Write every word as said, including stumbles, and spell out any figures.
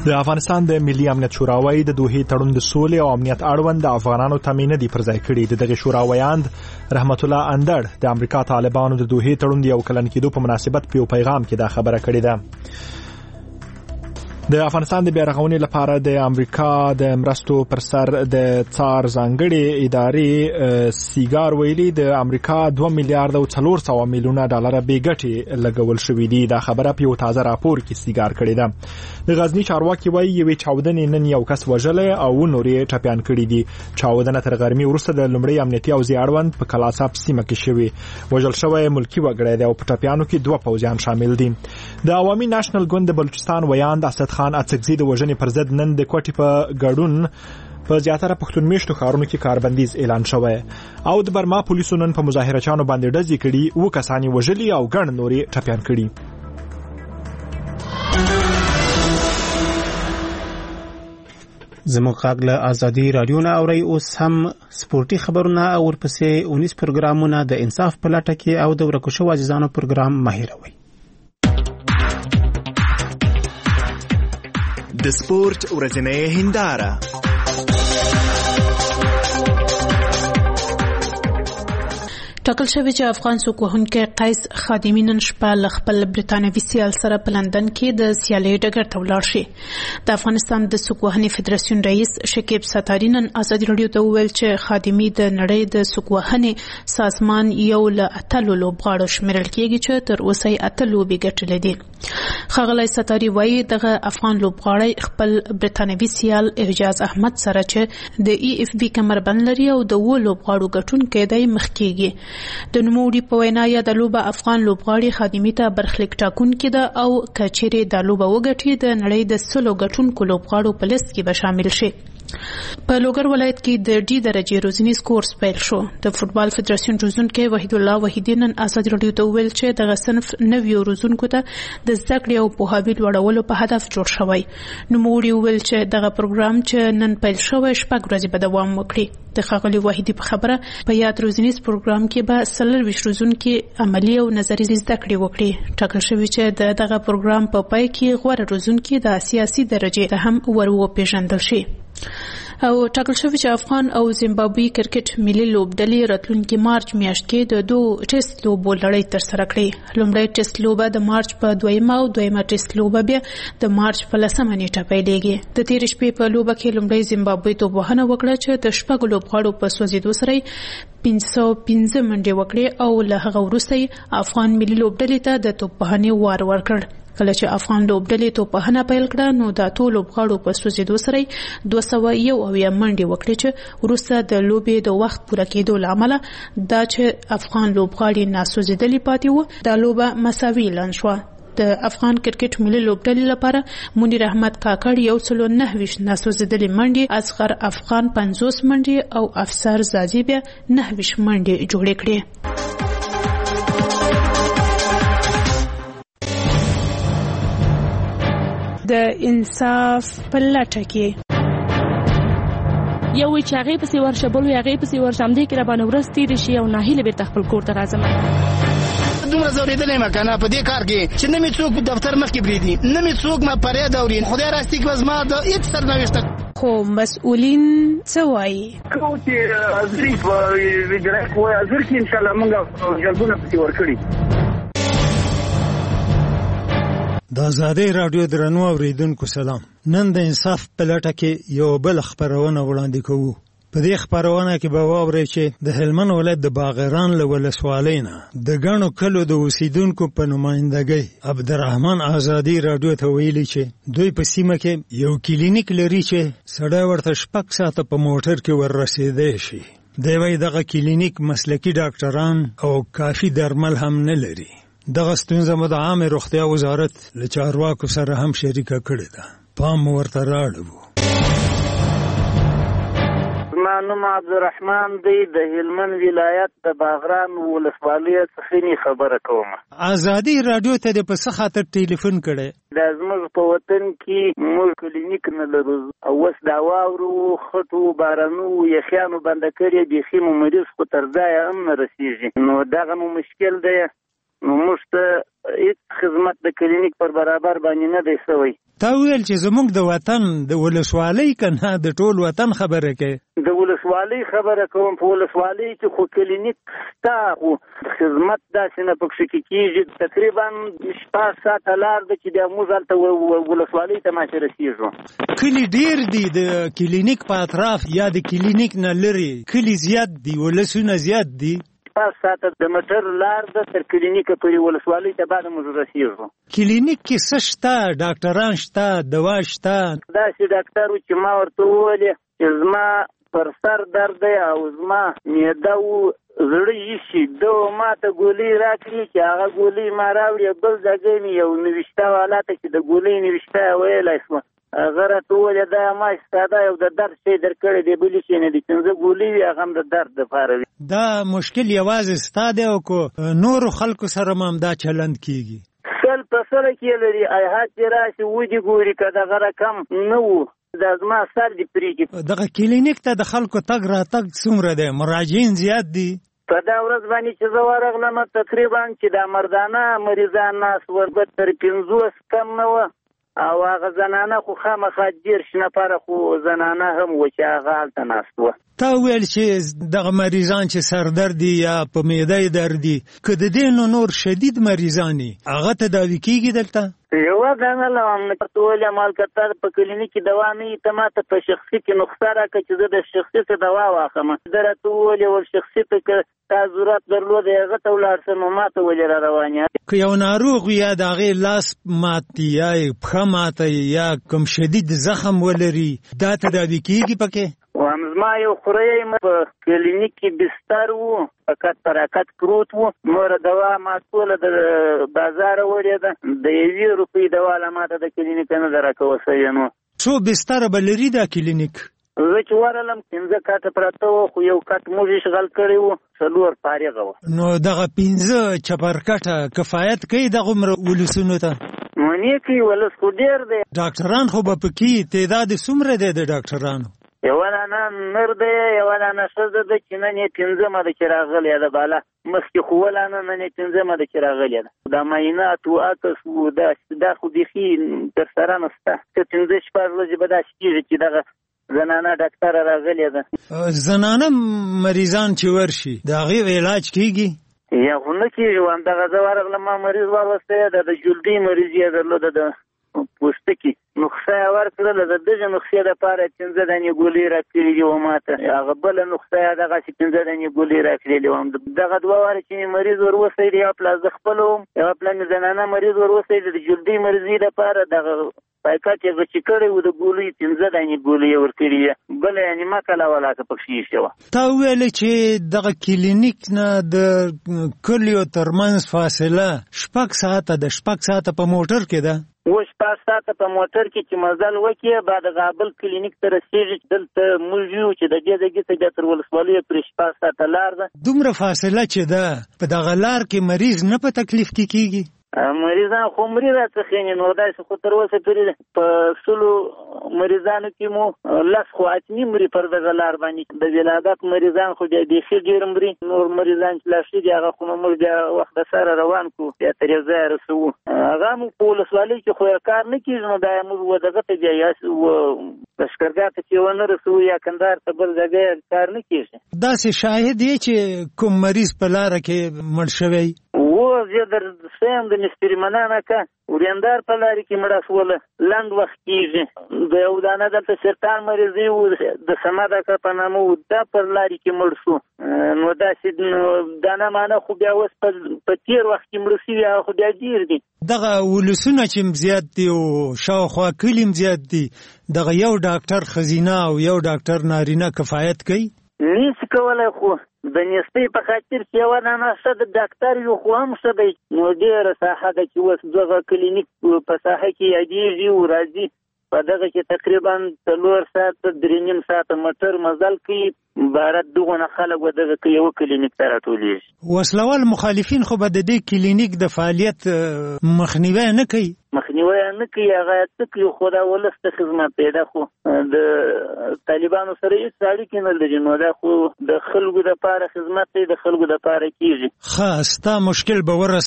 د افغانستان د ملي امنیت شوراوی د دوحې تړون د سولې او امنیت اړوند د افغانانو تامین دي پر ځای کړي. د دغه شوراویاند رحمت الله اندړ د امریکا طالبانو د دوحې تړون د یو کلن کېدو په مناسبت په پیغام کې دا خبره کړې ده. د افغانستان د بیارغونې لپاره د امریکا د مرستو پر سر د څار ځانګړي ادارې سیګار ویلي د امریکا دوه میلیارډ او څلور سوه میلیونه ډالر بې ګټې لګول شوې دي. دا خبره په یو تازه راپور کې سیګار کړې ده. د غزنی چارواکي وایي یوې چاودنې نن یو کس وژلی او نورې ټپیان کړي دي. چاودنه تر غرمې وروسته د لومړي امنیتي او اړوند په کلاساب سیمه کې شوې. وژل شوی ملکی وګړی دی او په ټپیانو کې دوه پوځیان شامل دي. د عوامي نېشنل ګوند د بلوچستان ویاند اسد خان اڅکزي د وژنې پر ضد نن د کوټې په ګډون په زیاتره پښتون میشتو ښارونو کې کاربندیز اعلان شوی. او د برما پولیسو نن په مظاهرچیانو باندې ډزې کړي، اووه کسان یې وژلي او ګڼ نورې ټپیان کړي. زموږ غږ له ازادي رادیو نه اورئ. اوس هم سپورتي خبرونه او ورپسې اونیس پروګرامونه د انصاف په لټه کې او د ورکو شوو عزیزانو پروګرام مهیروي. د سپورت ورځنۍ هنداره. ټاکل شوی چې افغان سوکوهونکی قیس خادمي نن شپه له خپل برتانوي سیال سره په لندن کې د سیالۍ ډګر ته ولاړ شي. د افغانستان د سوکوهنې فدراسیون رئیس شکیب ستاري نن ازادي رادیو ته وویل چې خادمي د نړۍ د سوکوهنې سازمان یو له اتلو لوبغاړو شمیرل کېږي چې تر اوسه یې اته لوبې ګټلې دي. ښاغلی ستاري وایي دغه افغان لوبغاړی خپل برتانوي سیال اعجاز احمد سره چې د ای اف بي کمربند لري او د اووه لوبغاړو ګټونکی دی مخ کېږي. د نوموړي په وینا یا د لوبه افغان لوبغاړي خادمي ته برخلیک ټاکونکې ده او کچېرې د لوبه وګټي د نړۍ د سلو ګټونکو لوبغاړو په لیست کې به شامل شي. په لوګر ولایت کې د ډي درجې روزنیز کورس پیل شو. د فوتبال فدراسیون روزونکی وحید الله وحیدی نن ازادي رادیو ته ویل چې دغه صنف نویو روزونکو ته د زده کړې او پوهاوي لوړولو په هدف جوړ شوی. نوموړي ویل چې دغه پروګرام چې نن پیل شوی شپږ ورځې به دوام وکړي. د ښاغلي وحیدي په خبره په یاد روزنیز پروګرام کې به څلرویشت روزونکي عملي او نظري زده کړې وکړي. ټاکل شوی چې د دغه پروګرام په پای کې غوره روزونکي د سیاسي درجې ته هم ور وپېژندل شي. او ټاکل شوی چې افغان او زیمبابوي کرکټ ملي لوبډلې راتلونکي مارچ میاشت کې د دوه ټیسټ لوبو لړۍ ترسره کړي. لومړی ټیسټ لوبه د مارچ په دویمه او دویمه ټیسټ لوبه بیا د مارچ په لسمه نیټه پیلېږي. د تېرې شپې په لوبه کې لومړی زیمبابوي توپوهنه وکړه چې د شپږو لوبغاړو په سوځېدو سره پنځه سوه پنځه منډې وکړې او له هغه وروسته افغان ملي لوبډلې ته د توپوهنې وار ورکړ. کله چې افغان لوبډلې توپوهنه پیل کړه نو د اتو لوبغاړو په سوځېدو سره دوه سوه یو اویا منډې وکړې چې وروسته د لوبې د وخت پوره کېدو له امله دا چې افغان لوبغاړي ناسوځېدلي پاتې وو دا لوبه مساوي اعلان شوه. د افغان کرکټ ملي لوبډلې لپاره منیر احمد کاکړ یو سلو نهه ویشت ناسوځېدلې منډې، اصغر افغان پنځوس منډې او افسر زازي بیا نهه ویشت منډې جوړې کړې. د انصاف په لټه کې یو چې هغه پسې ورشه بل هغه پسې ورشه هم دې کې را باندې ورځ تېرې شي او ناهیله بیرته خپل کور ته راځم. دومره زورېدلی یم که نه په دې کار کې چې نه مې څوک دفتر مخکې پرېږدي، نه مې څوک ما فریاد اوري. خدای راستي که زما د هېڅ سرنوشته خو مسؤلین څه وایي؟ کوم چې حاضري په اجرایه قوه حاضر کړي انشاءالله موږ جلبونه پسې ورکړي. د ازادي رادیو درنو اوریدونکو سلام. نن د انصاف په لټه کې یو بل خبرونه وړاندې کوو. په دې خبرونه کې به واورئ چې د هلمند ولایت د باغران له ولسوالۍ نه د ګڼو کلو د اوسیدونکو په نمایندګۍ عبدالرحمن ازادي رادیو ته ویلي چې دوی په سیمه کې یو کلینیک لري چې سړی ورته شپږ ساعته په موټر کې وررسېدی شي. دی وایي دغه کلینیک مسلکي ډاکټران او کافي درمل هم نه لري. دغه ستونزه مو د عامه روغتیا وزارت له چارواکو سره هم شریکه کړې ده. پام ورته راړو. زما نوم عبدالرحمن دی د هلمند ولایت د باغران ولسوالۍ څخه خبره کوم. ازادي رادیو ته د په څه خاطر ټلیفون کړی؟ دا زموږ په وطن کې موږ کلینیک نه لرو او اوس دا واورو خټو بارانو یخیانو بنده کړی بیخي مو مریض خو تر ځایه هم نه رسېږي. نو دغه مو مشکل دی. نو موږ ته هیڅ خدمت د کلینیک پر برابر باندې نه دی شوی. تا ویل چې زموږ د وطن د ولسوالۍ کنه د ټول وطن خبره کوي. د ولسوالۍ خبره کوم. په ولسوالۍ کې خو کلینیک شته، خو خدمت داسې نه پکې کېږي. تقریبا شپږ ساعته لار ده چې د موږ هلته ولسوالۍ ته ماشي رسېږو. کلي ډېر دي د کلینیک په اطراف یا د کلینیک نه لرې کلي زیات دي، ولسونه زیات دي. شپږ ساعته د موټر لار ده تر کلینیکه پورې ولسوالۍ ته بعد موږ رسېږو. کلینیک کې څه شته؟ ډاکټران شته؟ دوا شته؟ داسې ډاکټر و چې ما ورته وویلې چې زما پر سر درد دی او زما معده و زړه ایښي، ده ما ته ګولۍ راکړي چې هغه ګولۍ ما راوړي. بل ځای مې یو نوشته والا ته چې د ګولۍ نوشته یې ویلی شوه، هغه راته وویل دا ما ستا دا یو د درد شی درکړی دی، بلې شی نه دي. پنځه ګولۍ وي، هغه هم د درد دپاره وي. دا مشکل یوازې ستا دی او که نورو خلکو سره هم دا چلند کېږي؟ سل په سله کې لري. ایحات چې راشي ودې ګوري، که دغه رقم نه و دا زما سر دې پرېږي. دغه کلینیک ته د خلکو تګ راتګ څومره دی؟ مراجعین زیات دي؟ په دا ورځ باندې چې زه ورغلم تقریبا چې دا مردانه مریضان ناست ول به تر پنځوس کم نه وه، او هغه زنانه خو خامخا دېرش نفره خو زنانه هم وه چې هغه هلته ناست وه. تا ویل چې دغه مریضان چې سردرد دي یا په معده یې درد دي، که د دې نو نور شدید مریضان دي هغه تداوي کېږي دلته؟ یوه دانه لوم ورته ویلم هلکه په کلینیک کې دوا نه وي، ته ما ته په شخصي کې نسخه راکړه چې زه د شخصي څه دوا واخلم. ده راته وویلې ول شخصي ته که تا ضرورت درلود هغه ته ولاړ شه، نو ما ته ولې را روان یې. که یو ناروغ وي یا د هغې لاس مات یا پښه ماته یا کوم شدید زخم ولري، دا تداوي کېږي پکې؟ وایم زما یو خوری په کلینیک کې بستر و، فقط پراکت پروت و، نوره دوا ما ټوله د بازاره وړې ده. د یوې روپۍ دوا له ما ته د کلینیک نه ده راکوه شوې. نو څو بستره به لري دا کلینیک؟ زه چې ورغلم پنځه کاټه پراته وو، خو یو کټ موږ اشغال کړی و، څلور فارغه وه. نو دغه پنځه چپرکټه کفایت کوي دغومره ولسونو ته؟ منې کوي، ولس خو ډېر دی. ډاکټران خو به پکې تعداد څومره دی د ډاکټرانو؟ یوه دانه نر دی، یوه دانه ښځه ده چې نن یې پنځمه ده چې راغلې ده. بالا مخکې خو ولانه نن یې پنځمه ده چې راغلې ده. دا معاینات و عکس و دا خو بیخي تر سره نشته. که پنځه شپږ ورځې به داسې کېږي چې دغه زنانه ډاکټره راغلې ده. زنانه مریضان چې ورشي د هغې علاج کېږي؟ یا خو نه کېږي. همدغه زه ورغلم ما مریض وروستی ده، د جلدي مریض یې درلوده، د پوستکي نسخه یې ورکړله. د دغې نسخې دپاره پنځه دانې ګولۍ راکړلې دي و ما ته. هغه بله نسخه یې دغسې پنځه دانې ګولۍ راکړلې وم. دغه دوه واره چې مې مریض وروستی دی، یوه پلا زه خپله وم، یوه پلا مې زنانه مریض وروستی دی. د جلدي مریضۍ دپاره دغه پایکاټ یې غچې کړی و، د ګولۍ پنځه دانې ګولۍ یې ورکړي یې، بله یعنې ما کله ولاکه پکښې ایښې وه. تا وویلې چې دغه کلینیک نه د کلیو ترمنځ فاصله شپږ ساعته ده. شپږ ساعته په موټر کې ده؟ و شپږ ساعته په موټر کې چې مزل وکړې بعد غابل کلینیک ته رسېږي. دلته موږ یو چې د دې ځایګي ته بیا تر ولسوالۍ پورې شپږ ساعته لار ده. دومره فاصله چې ده په دغه لار کې مریض نه په تکلیف کې کېږي؟ مریضان خو مري راڅخېنې، نو داسې خو تر اوسه پورې په سلو مریضانو کې مو لس خو حتمي مري پر دغه لار باندې. د ولادت مریضان خو بیا بیخي ډېر مري. نور مریضان چې لا ښه دي هغه خو نو موږ بیا وخت د سره روان کړو، بیا تر یو ځایه رسوو. هغه موږ په ولسوالۍ کې خو کار نه کېږي، نو دا موږ و دغه ته بیا یا لښکرګاه ته چې ونه رسوو یا کندهار ته بل ځای کار نه کېږي. داسې شاهد یې چې کوم مریض په لاره کې مړ شوی؟ و زه در سیم د مستری منانه که وریندار په لارې کې مړه شوله، لنډ وخت کېږي. د یو دانه دلته سرطان مریضي و، د صمد اکا په نامه و، دا پر لارې کې مړ شو. نو داسې دانه مانه خو بیا اوس په تېر وخت کې مړه شوي هغه خو بیا ډېر دي. دغه ولسونه چې زیات دي او شاوخوا کلي هم زیات دي، دغه یو ډاکټر ښځینه او یو ډاکټر نارینه کفایت کوي؟ نشي کولی، خو د نیستۍ په خاطر چې یوه دانه ښه د ډاکټر یو خو هم ښه دی. نو ډېره ساحه ده چې اوس دغه کلینیک په ساحه کې یادېږي او راځي. په دغه کې تقریبا څلور ساعته درې نیم ساعته موټر مزل کوي. بارت دغونه خلک به دغه یوه کلینیک ته راټولېږي. وسلوال مخالفین خو به د دې کلینیک د فعالیت مخنیوی نه کوي؟ مخنیوی نه کوي، هغه څه کوي خو دا ولس ته خدمت دی. دا خو د طالبانو سره هېڅ اړیکې نه لري. نو دا خو د خلکو دپاره خدمت دی، د خلکو دپاره کېږي. ښه، ستا مشکل به ورسوي.